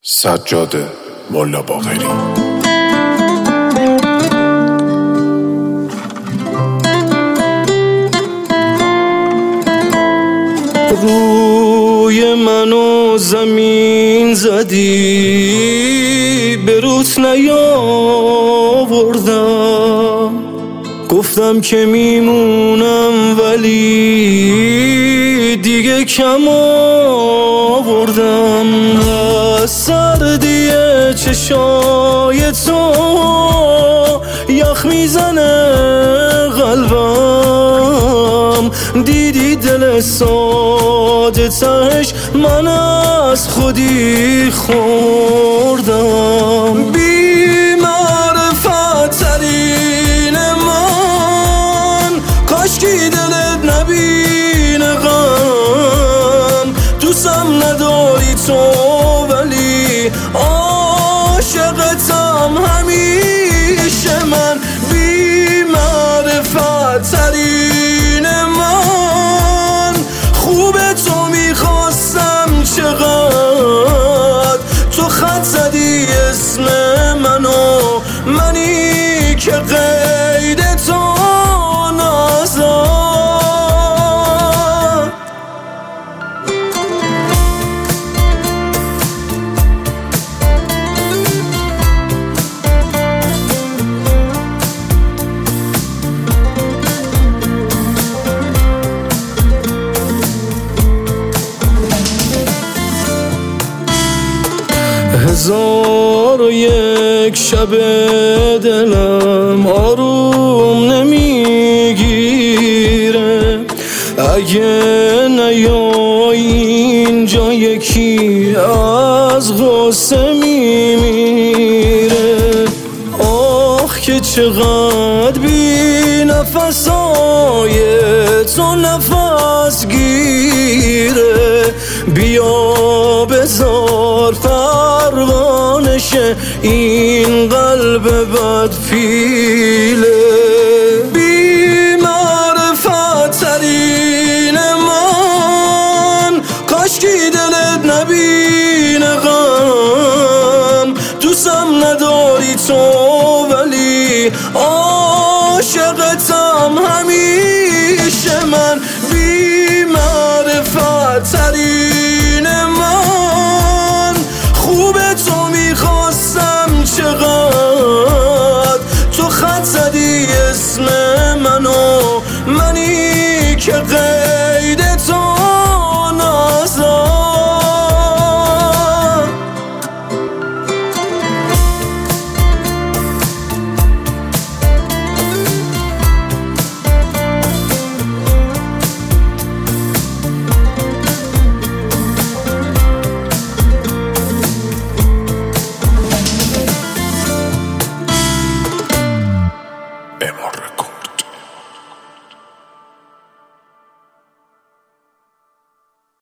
سجاد ملا باقری. روی منو زمین زدی به روت نیاوردم، گفتم که میمونم ولی دیگه کم آوردم. از سردی چشای تو یخ میزنه قلبم، دیدی دل ساده تهش من از خودی خوردم. بی معرفت ترین من، کاشکی دلت نبینه غم، دوستم نداری تو ولی عاشقتم همیشه من. بی معرفت ترین من، خوبه تو میخواستم چقدر، تو خط زدی اسم منو، منی که قید تو نازم. هزار و یک شب دلم آروم نمیگیره، اگه نیای اینجا یکی از غصه میمیره. آخ که چقدر بی نفسای تو نفس گیره، بیا بذار پروانشه این قلب بدفیله. بی معرفت ترین من، کاشکی دلت نبینه غم، دوستم نداری تو ولی